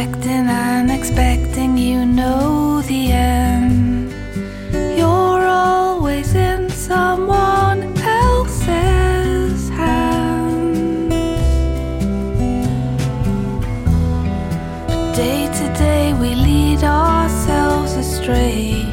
expecting and expecting, you know the end. You're always in someone else's hand. But day to day we lead ourselves astray.